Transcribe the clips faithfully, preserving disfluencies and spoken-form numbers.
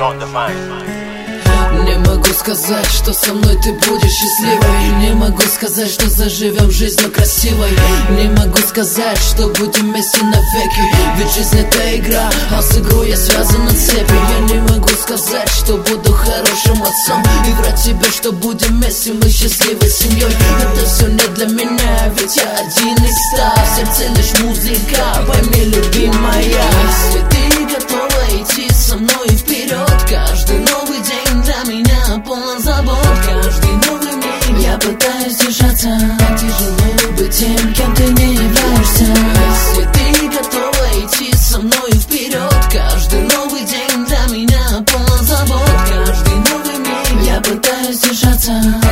Не могу сказать, что со мной ты будешь счастливой. Не могу сказать, что заживем жизнью красивой. Не могу сказать, что будем вместе навеки. Ведь жизнь это игра, а с игрой я связан на цепи. Я не могу сказать, что буду хорошим отцом и врать тебе, что будем вместе, мы счастливой семьей. Это все не для меня, ведь я один из ста. В сердце лишь музыка, пойми, любимая. Если ты готова идти со мной вперед, каждый новый день для меня полон забот. Каждый новый миг я пытаюсь держаться. Тяжело быть тем, кем ты не являешься. Если ты готова идти со мной вперед, каждый новый день для меня полон забот. Каждый новый миг я пытаюсь держаться.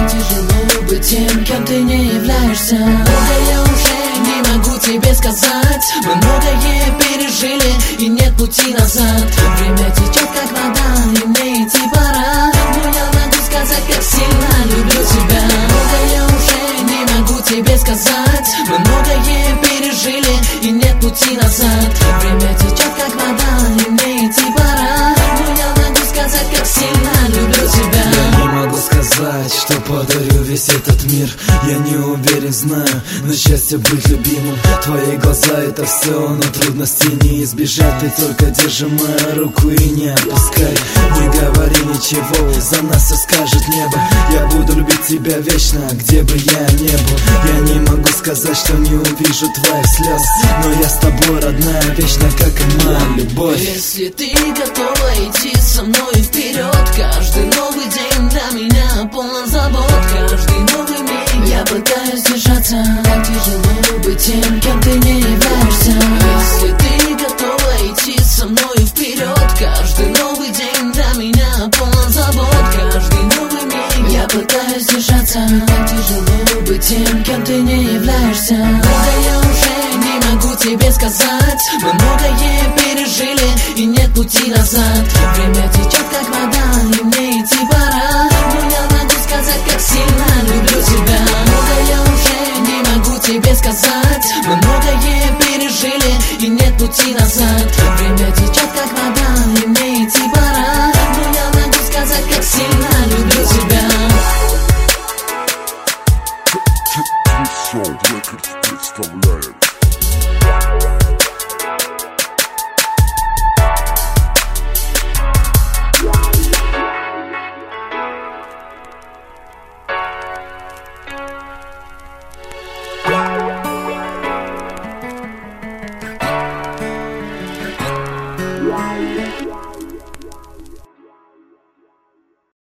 Тяжело быть тем, кем ты не являешься. Многое уже не могу тебе сказать. Мы многое пережили и нет пути назад. Время течет как вода и мне идти пора. Но я могу сказать, как сильно люблю тебя. Многое уже не могу тебе сказать. Мы многое пережили и нет пути назад. Время течет как вода и мне идти пора. Но я могу сказать, как сильно люблю тебя. Я не могу сказать, что подарю весь этот мир. Я не уверен, знаю, но счастье быть любимым. Твои глаза это все, но трудностей не избежать. Ты только держи мою руку и не отпускай. Не говори ничего, за нас все скажет небо. Я буду любить тебя вечно, где бы я ни был. Я не могу сказать, что не увижу твоих слез, но я с тобой, родная, вечно, как и моя любовь. Если ты готова идти со мной вперед, каждый новый день для меня полон забот. Каждый новый миг я пытаюсь держаться. Тяжело быть тем, кем ты не являешься. Если ты готова идти со мной вперед, каждый новый день для меня полон забот. Каждый новый миг я пытаюсь держаться. Тяжело быть тем, кем ты не являешься. Многое уже не могу тебе сказать. Мы многое пережили и нет пути назад. Время течет как вода и мне идти пора. Но я могу сказать, как сильно люблю тебя. Многое уже не могу тебе сказать. Мы многое пережили и нет пути назад.